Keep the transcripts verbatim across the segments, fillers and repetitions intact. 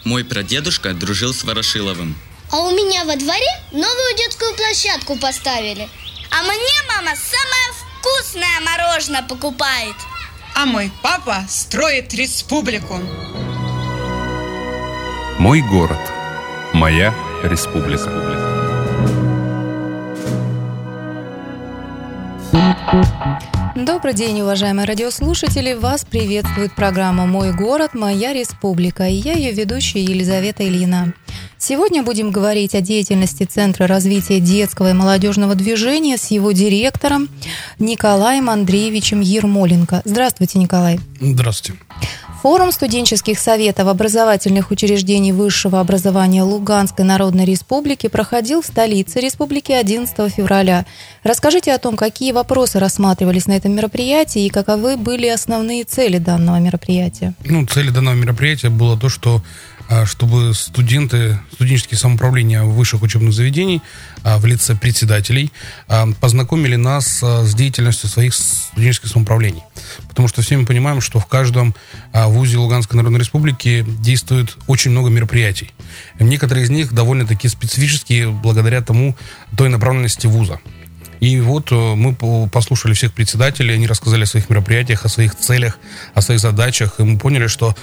Мой прадедушка дружил с Ворошиловым. А у меня во дворе новую детскую площадку поставили. А мне мама самое вкусное мороженое покупает. А мой папа строит республику. Мой город. Моя республика. Добрый день, уважаемые радиослушатели! Вас приветствует программа «Мой город. Моя республика» и я, ее ведущая Елизавета Ильина. Сегодня будем говорить о деятельности Центра развития детского и молодежного движения с его директором Николаем Андреевичем Ермоленко. Здравствуйте, Николай. Здравствуйте. Форум студенческих советов образовательных учреждений высшего образования Луганской Народной Республики проходил в столице республики одиннадцатого февраля. Расскажите о том, какие вопросы рассматривались на этом мероприятии и каковы были основные цели данного мероприятия. Ну, цели данного мероприятия было то, что чтобы студенты, студенческие самоуправления высших учебных заведений в лице председателей познакомили нас с деятельностью своих студенческих самоуправлений. Потому что все мы понимаем, что в каждом вузе Луганской Народной Республики действует очень много мероприятий. Некоторые из них довольно-таки специфические благодаря тому, той направленности вуза. И вот мы послушали всех председателей, они рассказали о своих мероприятиях, о своих целях, о своих задачах, и мы поняли, что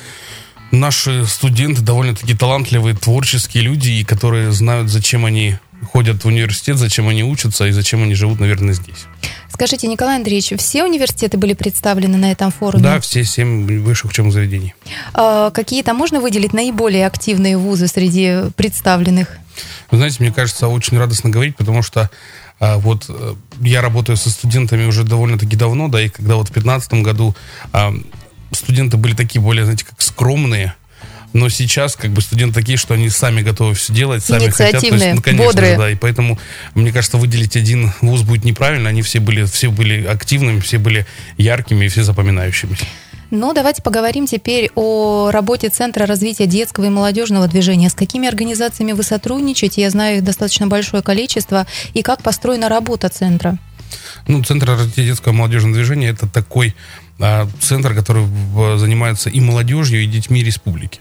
наши студенты довольно-таки талантливые, творческие люди, и которые знают, зачем они ходят в университет, зачем они учатся и зачем они живут, наверное, здесь. Скажите, Николай Андреевич, все университеты были представлены на этом форуме? Да, все семь высших учебных заведений. А какие-то можно выделить наиболее активные вузы среди представленных? Вы знаете, мне кажется, очень радостно говорить, потому что а, вот я работаю со студентами уже довольно-таки давно, да, и когда вот в две тысячи пятнадцатом году а, студенты были такие более, знаете, как скромные, но сейчас как бы студенты такие, что они сами готовы все делать, сами хотят. То есть, ну, конечно бодрые. Же, да, и поэтому, мне кажется, выделить один вуз будет неправильно. Они все были, все были активными, все были яркими и все запоминающимися. Ну, давайте поговорим теперь о работе Центра развития детского и молодежного движения. С какими организациями вы сотрудничаете? Я знаю их достаточно большое количество. И как построена работа Центра? Ну, Центр развития детского и молодежного движения – это такой а, центр, который занимается и молодежью, и детьми республики.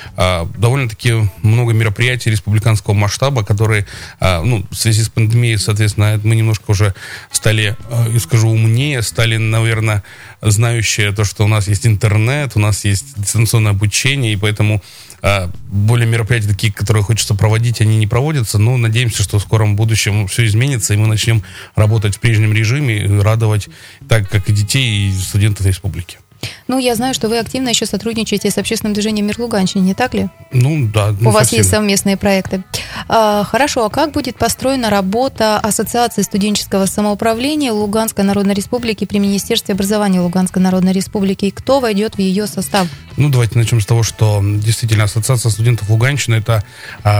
А, довольно-таки много мероприятий республиканского масштаба, которые, а, ну, в связи с пандемией, соответственно, мы немножко уже стали, а, я скажу, умнее, стали, наверное, знающие то, что у нас есть интернет, у нас есть дистанционное обучение, и поэтому а, более мероприятия такие, которые хочется проводить, они не проводятся, но надеемся, что в скором будущем все изменится, и мы начнем работать в прежнем режиме, радовать так, как и детей, и студентов республики. Ну, я знаю, что вы активно еще сотрудничаете с общественным движением «Мир Луганщины», не так ли? Ну, да. У вас совсем есть совместные проекты. А, хорошо, а как будет построена работа Ассоциации студенческого самоуправления Луганской Народной Республики при Министерстве образования Луганской Народной Республики? И кто войдет в ее состав? Ну, давайте начнем с того, что действительно Ассоциация студентов Луганщины – это а,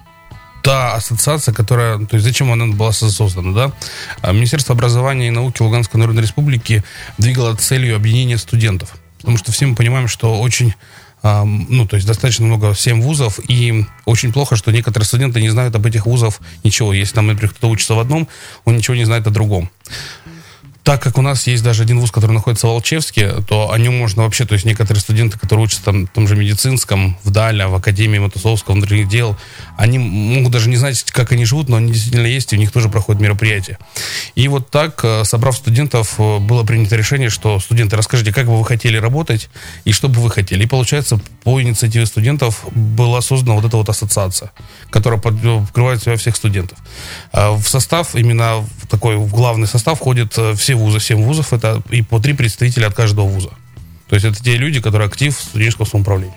та ассоциация, которая, то есть зачем она была создана, да? Министерство образования и науки Луганской Народной Республики двигало целью объединения студентов, потому что все мы понимаем, что очень, ну, то есть достаточно много, семь вузов, и очень плохо, что некоторые студенты не знают об этих вузах ничего. Если там, например, кто-то учится в одном, он ничего не знает о другом. Так как у нас есть даже один вуз, который находится в Алчевске, то о нем можно вообще, то есть некоторые студенты, которые учатся там, в том же медицинском, в ДАЛе, в Академии Матусовского, внутренних дел, они могут даже не знать, как они живут, но они действительно есть, и у них тоже проходят мероприятия. И вот так, собрав студентов, было принято решение, что студенты, расскажите, как бы вы хотели работать и что бы вы хотели. И получается, по инициативе студентов была создана вот эта вот ассоциация, которая покрывает в себя всех студентов. В состав, именно в такой в главный состав входят все вузы, семь вузов, это и по три представителя от каждого вуза. То есть это те люди, которые актив студенческого самоуправления.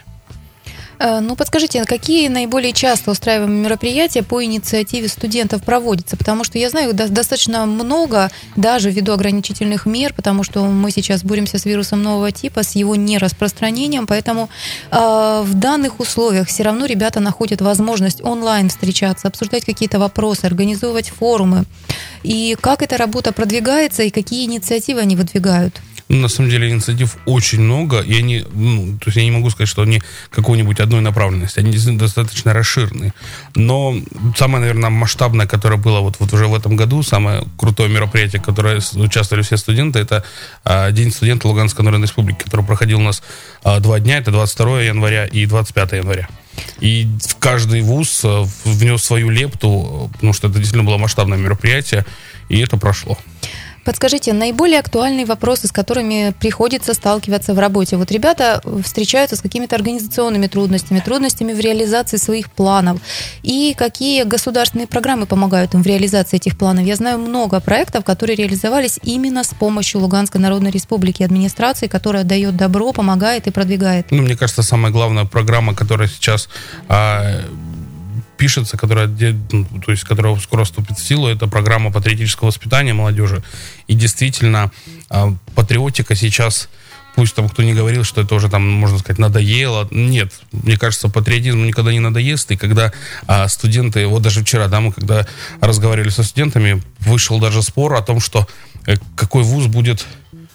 Ну, подскажите, какие наиболее часто устраиваемые мероприятия по инициативе студентов проводятся? Потому что я знаю, их достаточно много, даже ввиду ограничительных мер, потому что мы сейчас боремся с вирусом нового типа, с его нераспространением, поэтому э, в данных условиях все равно ребята находят возможность онлайн встречаться, обсуждать какие-то вопросы, организовывать форумы. И как эта работа продвигается, и какие инициативы они выдвигают? Ну, на самом деле инициатив очень много, и они, ну, то есть я не могу сказать, что они какой-нибудь одной направленности, они действительно достаточно расширенные. Но самое, наверное, масштабное, которое было вот, вот уже в этом году, самое крутое мероприятие, в которое участвовали все студенты, это а, День студента Луганской Народной Республики, который проходил у нас а, два дня, это двадцать второго января и двадцать пятого января. И каждый вуз внес свою лепту, потому что это действительно было масштабное мероприятие, и это прошло. Подскажите, наиболее актуальные вопросы, с которыми приходится сталкиваться в работе? Вот ребята встречаются с какими-то организационными трудностями, трудностями в реализации своих планов. И какие государственные программы помогают им в реализации этих планов? Я знаю много проектов, которые реализовались именно с помощью Луганской Народной Республики, администрации, которая дает добро, помогает и продвигает. Ну, мне кажется, самая главная программа, которая сейчас... А... пишется, которая, то есть, которая скоро вступит в силу, это программа патриотического воспитания молодежи. И действительно, патриотика сейчас, пусть там кто не говорил, что это уже там, можно сказать, надоело. Нет, мне кажется, патриотизм никогда не надоест. И когда а, студенты, вот даже вчера, да, мы когда разговаривали со студентами, вышел даже спор о том, что э, какой вуз будет...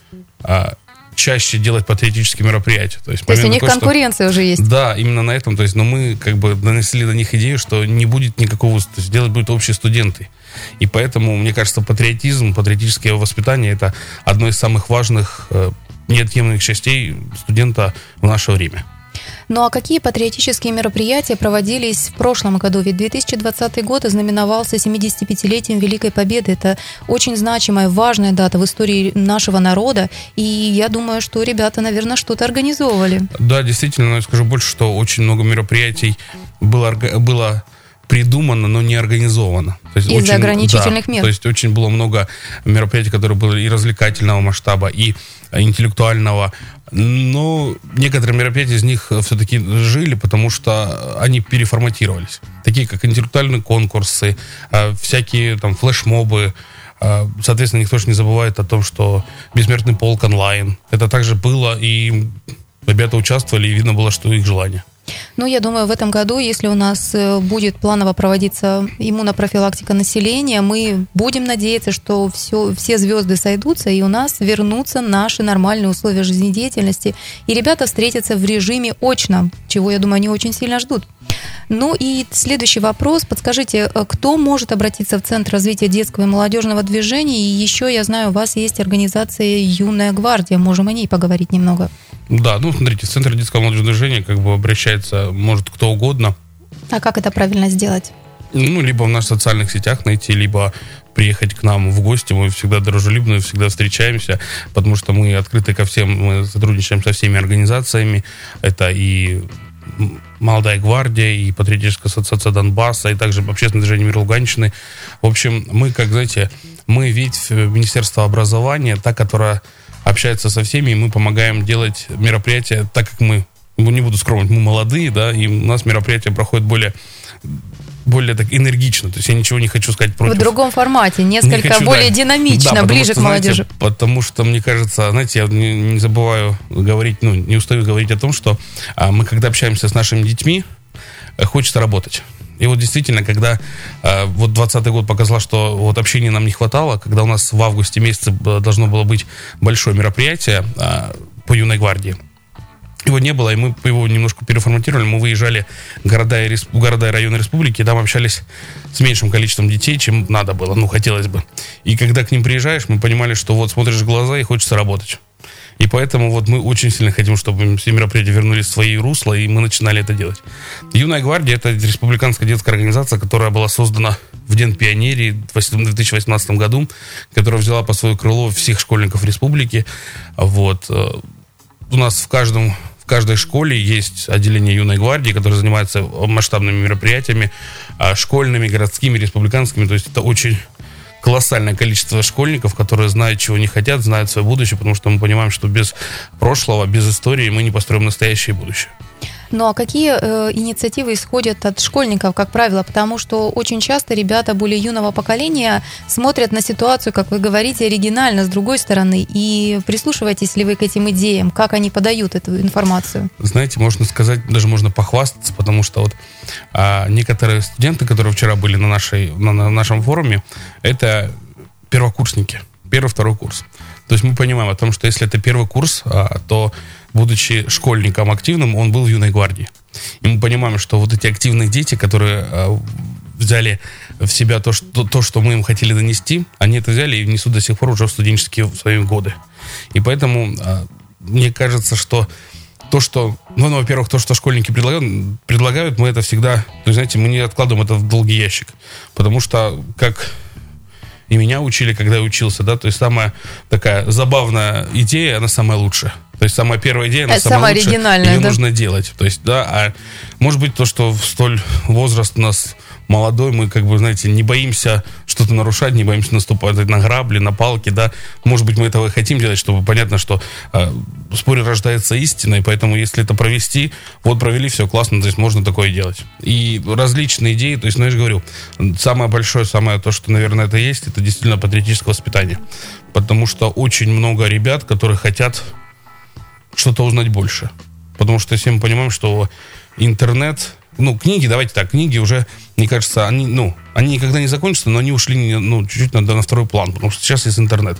А, чаще делать патриотические мероприятия. То есть, то есть у них такой, конкуренция что, уже есть. Да, именно на этом. То есть, но мы как бы донесли до них идею, что не будет никакого... То есть делать будут общие студенты. И поэтому, мне кажется, патриотизм, патриотическое воспитание — это одно из самых важных, э, неотъемлемых частей студента в наше время. Ну а какие патриотические мероприятия проводились в прошлом году? Ведь две тысячи двадцатый год ознаменовался семидесятипятилетием Великой Победы. Это очень значимая, важная дата в истории нашего народа. И я думаю, что ребята, наверное, что-то организовывали. Да, действительно, но я скажу больше, что очень много мероприятий было, было придумано, но не организовано. То есть Из-за очень, ограничительных да, мер. То есть очень было много мероприятий, которые были и развлекательного масштаба, и интеллектуального. Но некоторые мероприятия из них все-таки жили, потому что они переформатировались. Такие как интеллектуальные конкурсы, всякие там флешмобы. Соответственно, никто же не забывает о том, что Бессмертный полк онлайн. Это также было, и ребята участвовали, и видно было, что их желание. Ну, я думаю, в этом году, если у нас будет планово проводиться иммунопрофилактика населения, мы будем надеяться, что все, все звезды сойдутся, и у нас вернутся наши нормальные условия жизнедеятельности, и ребята встретятся в режиме очно, чего, я думаю, они очень сильно ждут. Ну и следующий вопрос. Подскажите, кто может обратиться в Центр развития детского и молодежного движения? И еще, я знаю, у вас есть организация «Юная гвардия». Можем о ней поговорить немного. Да, ну, смотрите, в Центр детского и молодежного движения как бы обращается, может, кто угодно. А как это правильно сделать? Ну, либо в наших социальных сетях найти, либо приехать к нам в гости. Мы всегда дружелюбны, всегда встречаемся, потому что мы открыты ко всем, мы сотрудничаем со всеми организациями. Это и «Молодая гвардия», и Патриотическая ассоциация Донбасса, и также Общественное движение «Мир Луганщины». В общем, мы, как, знаете, мы ведь Министерство образования, та, которая общается со всеми, и мы помогаем делать мероприятия, так как мы, не буду скромничать, мы молодые, да, и у нас мероприятия проходят более... более так энергично, то есть я ничего не хочу сказать против. В другом формате, несколько хочу, более да. динамично, да, ближе что, к молодежи. Знаете, потому что, мне кажется, знаете, я не, не забываю говорить, ну, не устаю говорить о том, что а, мы, когда общаемся с нашими детьми, хочется работать. И вот действительно, когда а, вот двадцатый год показал, что вот общения нам не хватало, когда у нас в августе месяце должно было быть большое мероприятие а, по «Юной гвардии», его не было, и мы его немножко переформатировали. Мы выезжали в города и, в города и районы республики, и там общались с меньшим количеством детей, чем надо было, ну, хотелось бы. И когда к ним приезжаешь, мы понимали, что вот смотришь в глаза и хочется работать. И поэтому вот мы очень сильно хотим, чтобы все мероприятия вернулись в свои русла, и мы начинали это делать. «Юная гвардия» — это республиканская детская организация, которая была создана в День пионерии в две тысячи восемнадцатом году, которая взяла под свое крыло всех школьников республики. Вот. У нас в каждом... В каждой школе есть отделение «Юной гвардии», которое занимается масштабными мероприятиями, школьными, городскими, республиканскими. То есть это очень колоссальное количество школьников, которые знают, чего не хотят, знают свое будущее, потому что мы понимаем, что без прошлого, без истории мы не построим настоящее будущее. Ну а какие э, инициативы исходят от школьников, как правило? Потому что очень часто ребята более юного поколения смотрят на ситуацию, как вы говорите, оригинально, с другой стороны. И прислушиваетесь ли вы к этим идеям, как они подают эту информацию? Знаете, можно сказать, даже можно похвастаться, потому что вот а, некоторые студенты, которые вчера были на, нашей, на, на нашем форуме, это первокурсники, первый-второй курс. То есть мы понимаем о том, что если это первый курс, а, то, будучи школьником активным, он был в «Юной гвардии». И мы понимаем, что вот эти активные дети, которые а, взяли в себя то что, то, что мы им хотели донести, они это взяли и несут до сих пор уже в студенческие свои годы. И поэтому а, мне кажется, что то, что, ну, ну, во-первых, то, что школьники предлагают, предлагают, мы это всегда, то есть, знаете, мы не откладываем это в долгий ящик, потому что, как и меня учили, когда я учился, да, то есть самая такая забавная идея, она самая лучшая. То есть самая первая идея, она это самая, самая лучшая, оригинальная, ее да? нужно делать. То есть, да, а может быть то, что в столь возраст у нас молодой, мы, как бы, знаете, не боимся что-то нарушать, не боимся наступать на грабли, на палки, да. Может быть, мы этого и хотим делать, чтобы понятно, что э, в споре рождается истина, и поэтому, если это провести, вот провели, все классно, то есть можно такое делать. И различные идеи, то есть, ну, я же говорю, самое большое, самое то, что, наверное, это есть, это действительно патриотическое воспитание. Потому что очень много ребят, которые хотят что-то узнать больше. Потому что все мы понимаем, что интернет... Ну, книги, давайте так, книги уже, мне кажется, они, ну, они никогда не закончатся, но они ушли, ну, чуть-чуть на, на второй план, потому что сейчас есть интернет.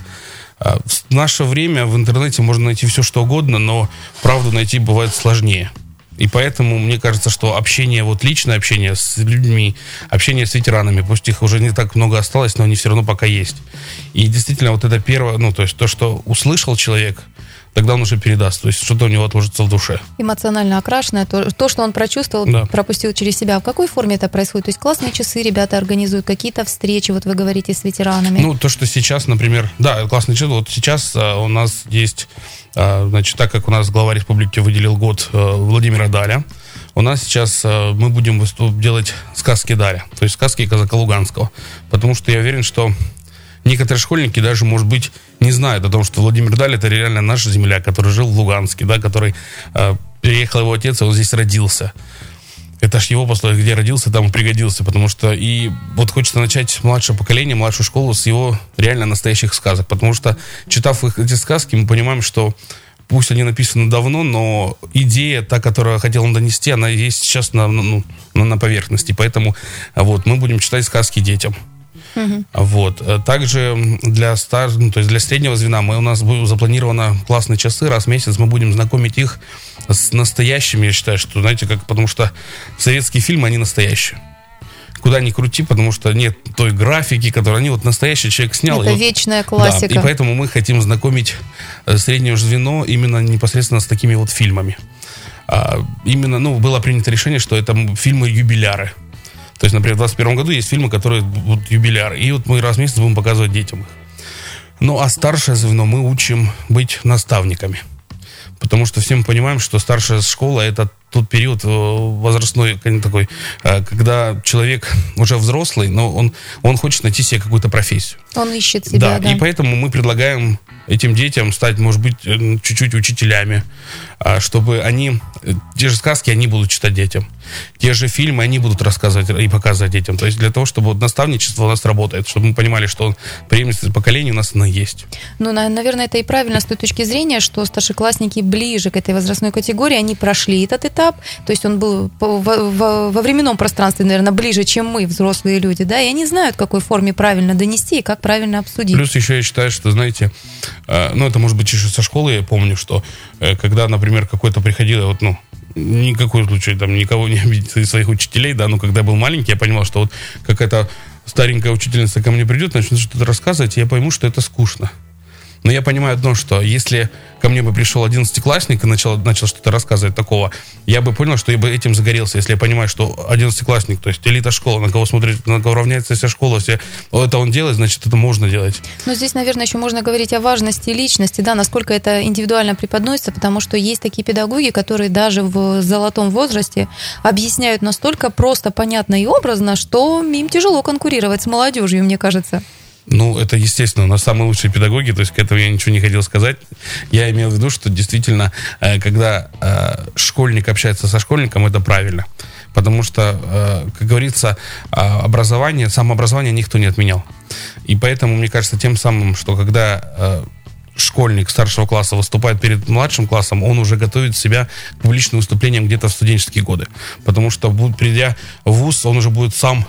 В наше время в интернете можно найти все, что угодно, но правду найти бывает сложнее. И поэтому мне кажется, что общение, вот личное общение с людьми, общение с ветеранами, пусть их уже не так много осталось, но они все равно пока есть. И действительно, вот это первое, ну, то есть то, что услышал человек, тогда он уже передаст, то есть что-то у него отложится в душе. Эмоционально окрашенное, то, то что он прочувствовал, да. пропустил через себя. В какой форме это происходит? То есть классные часы ребята организуют, какие-то встречи, вот вы говорите, с ветеранами. Ну, то, что сейчас, например, да, классные часы, вот сейчас а, у нас есть, а, значит, так как у нас глава республики выделил год а, Владимира Даля, у нас сейчас а, мы будем выступ, делать сказки Даля, то есть сказки казака Луганского, потому что я уверен, что некоторые школьники даже, может быть, не знают о том, что Владимир Даль — это реально наш земляк, который жил в Луганске, да, который э, переехал его отец, и он здесь родился. Это ж его послали, где родился, там и пригодился, потому что и вот хочется начать младшее поколение, младшую школу с его реально настоящих сказок, потому что, читав их, эти сказки, мы понимаем, что пусть они написаны давно, но идея, та, которую хотел он донести, она есть сейчас на, ну, на поверхности, поэтому вот, мы будем читать сказки детям. Uh-huh. Вот. Также для, стар... ну, то есть для среднего звена мы, у нас будет запланировано классные часы, раз в месяц мы будем знакомить их с настоящими, я считаю, что, знаете, как, потому что советские фильмы, они настоящие. Куда ни крути, потому что нет той графики, которую они, вот настоящий человек снял. Это и вечная вот, классика. да, и поэтому мы хотим знакомить среднее звено именно непосредственно с такими вот фильмами. А, именно, ну, было принято решение, что это фильмы-юбиляры. То есть, например, в двадцать первом году есть фильмы, которые вот юбиляры. И вот мы раз в месяц будем показывать детям их. Ну, а старшее звено мы учим быть наставниками. Потому что все мы понимаем, что старшая школа — это тот период возрастной такой, когда человек уже взрослый, но он, он хочет найти себе какую-то профессию. Он ищет себя, да. да. И поэтому мы предлагаем этим детям стать, может быть, чуть-чуть учителями, чтобы они, те же сказки они будут читать детям, те же фильмы они будут рассказывать и показывать детям. То есть для того, чтобы вот наставничество у нас работает, чтобы мы понимали, что преемственность поколений у нас она есть. Ну, наверное, это и правильно с той точки зрения, что старшеклассники ближе к этой возрастной категории, они прошли этот этап, то есть он был во, во временном пространстве, наверное, ближе, чем мы, взрослые люди, да, и они знают, в какой форме правильно донести и как правильно обсудить. Плюс еще я считаю, что, знаете, ну, это может быть еще со школы, я помню, что когда, например, какой-то приходил, вот, ну, никакой случай, там, никого не обидеть из своих учителей, да, но когда я был маленький, я понимал, что вот какая-то старенькая учительница ко мне придет, начнет что-то рассказывать, и я пойму, что это скучно. Но я понимаю одно, что если ко мне бы пришел одиннадцатиклассник и начал, начал что-то рассказывать такого, я бы понял, что я бы этим загорелся. Если я понимаю, что одиннадцатиклассник, то есть элита школы, на кого смотрит, на кого равняется вся школа, все это он делает, значит, это можно делать. Но здесь, наверное, еще можно говорить о важности личности, да, насколько это индивидуально преподносится, потому что есть такие педагоги, которые даже в золотом возрасте объясняют настолько просто, понятно и образно, что им тяжело конкурировать с молодежью, мне кажется. Ну, это естественно, у нас самые лучшие педагоги, то есть к этому я ничего не хотел сказать. Я имел в виду, что действительно, когда школьник общается со школьником, это правильно. Потому что, как говорится, образование, самообразование никто не отменял. И поэтому, мне кажется, тем самым, что когда школьник старшего класса выступает перед младшим классом, он уже готовит себя к публичным выступлениям где-то в студенческие годы. Потому что, придя в вуз, он уже будет сам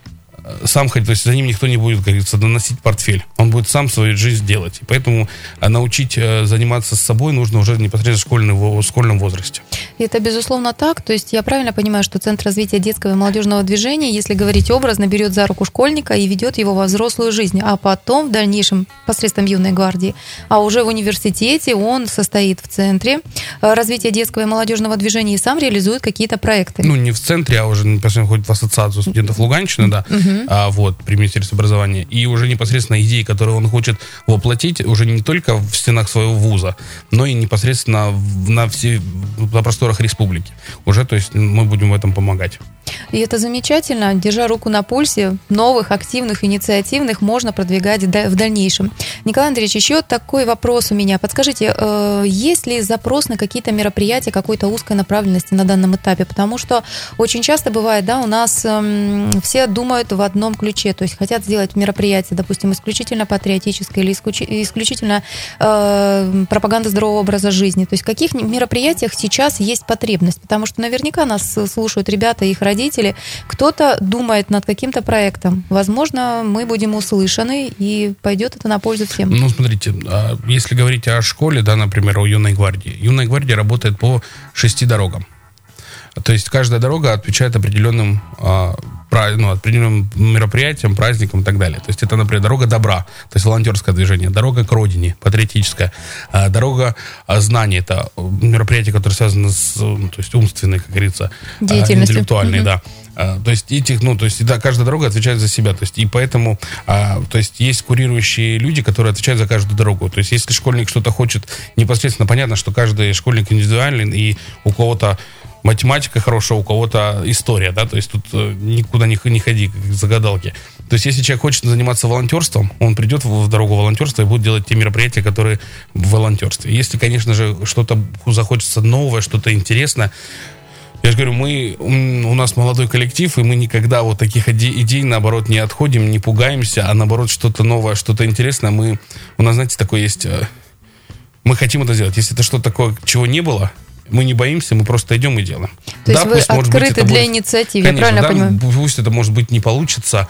сам ходить, то есть за ним никто не будет, как говорится, доносить портфель. Он будет сам свою жизнь делать. И поэтому научить заниматься с собой нужно уже непосредственно в школьном, в школьном возрасте. Это, безусловно, так. То есть я правильно понимаю, что Центр развития детского и молодежного движения, если говорить образно, берет за руку школьника и ведет его во взрослую жизнь, а потом в дальнейшем посредством юной гвардии, а уже в университете он состоит в Центре развития детского и молодежного движения и сам реализует какие-то проекты. Ну, не в Центре, а уже непосредственно ходит в Ассоциацию студентов Луганщины, да, Угу. а, вот, при Министерстве образования. И уже непосредственно идеи, которые он хочет воплотить, уже не только в стенах своего вуза, но и непосредственно в- на, все, на просторах республики. Уже, то есть, мы будем в этом помогать. И это замечательно. Держа руку на пульсе, новых, активных, инициативных можно продвигать да- в дальнейшем. Николай Андреевич, еще такой вопрос у меня. Подскажите, э, есть ли запрос на какие-то мероприятия какой-то узкой направленности на данном этапе? Потому что очень часто бывает, да, у нас эм, все думают в одном ключе, то есть хотят сделать мероприятие, допустим, исключительно патриотическое или исключи- исключительно э, пропаганда здорового образа жизни. То есть в каких мероприятиях сейчас есть потребность? Потому что наверняка нас слушают ребята и их родители. Кто-то думает над каким-то проектом. Возможно, мы будем услышаны, и пойдет это на пользу всем. Ну, смотрите, а, если говорить о школе, да, например, о юной гвардии. Юная гвардия работает по шести дорогам. То есть каждая дорога отвечает определенным, а, пра- ну, определенным мероприятиям, праздникам и так далее. То есть это, например, дорога добра, то есть волонтерское движение, дорога к родине, патриотическая, а, дорога а, знаний, это мероприятие, которое связано с, ну, то есть умственной, как говорится, а, Деятельностью. интеллектуальной, Мгм. да. А, То есть этих, ну, то есть да, каждая дорога отвечает за себя, то есть и поэтому, а, то есть есть курирующие люди, которые отвечают за каждую дорогу. То есть если школьник что-то хочет, непосредственно понятно, что каждый школьник индивидуален, и у кого-то математика хорошая, у кого-то история, да, то есть тут э, никуда не, х- не ходи, как в загадалки. То есть если человек хочет заниматься волонтерством, он придет в, в дорогу волонтерства и будет делать те мероприятия, которые в волонтерстве. Если, конечно же, что-то захочется новое, что-то интересное, я же говорю, мы, м, у нас молодой коллектив, и мы никогда вот таких иде- идей, наоборот, не отходим, не пугаемся, а наоборот, что-то новое, что-то интересное. Мы, у нас, знаете, такое есть, э, мы хотим это сделать. Если это что-то такое, чего не было, мы не боимся, мы просто идем и делаем. То есть вы пусть, может быть, открыты это для будет- инициатив, Конечно, я правильно да, понимаю? пусть это, может быть, не получится,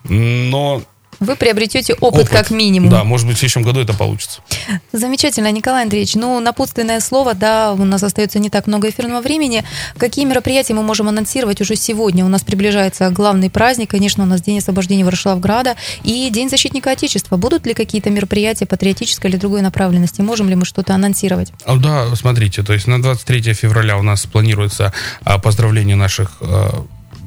но Вы приобретете опыт, опыт, как минимум. да, может быть, в следующем году это получится. Замечательно, Николай Андреевич. Ну, напутственное слово, да, у нас остается не так много эфирного времени. Какие мероприятия мы можем анонсировать уже сегодня? У нас приближается главный праздник, конечно, у нас День освобождения Ворошиловграда и День защитника Отечества. Будут ли какие-то мероприятия патриотической или другой направленности? Можем ли мы что-то анонсировать? А, Да, смотрите, то есть на двадцать третьего февраля у нас планируется а, поздравление наших а,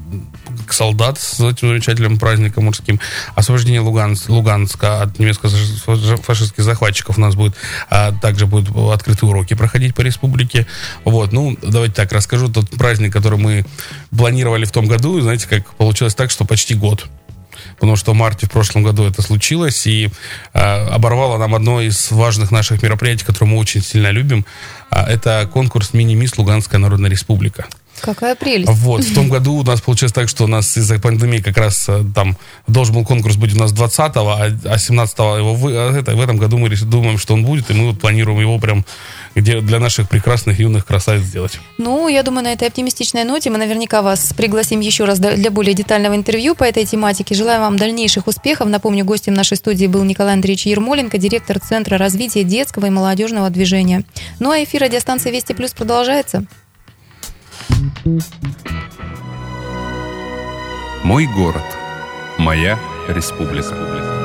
солдат с этим замечательным праздником мужским. Освобождение Луганск, Луганска от немецко-фашистских захватчиков у нас будет, а также будут открытые уроки проходить по республике. Вот, ну, давайте так расскажу. Тот праздник, который мы планировали в том году, знаете, как получилось так, что почти год. Потому что в марте в прошлом году это случилось, и э, оборвало нам одно из важных наших мероприятий, которое мы очень сильно любим. А, это конкурс «Мини-мисс Луганская Народная Республика». Какая прелесть. Вот, в том году у нас получилось так, что у нас из-за пандемии как раз э, там должен был конкурс быть у нас двадцатого, а- а семнадцатого его вы- а это, в этом году мы реш- думаем, что он будет, и мы вот планируем его прям где для наших прекрасных юных красавиц сделать. Ну, я думаю, на этой оптимистичной ноте мы наверняка вас пригласим еще раз для более детального интервью по этой тематике. Желаю вам дальнейших успехов. Напомню, гостем нашей студии был Николай Андреевич Ермоленко, директор Центра развития детского и молодежного движения. Ну, а эфир радиостанции Вести Плюс продолжается. Мой город. Моя республика.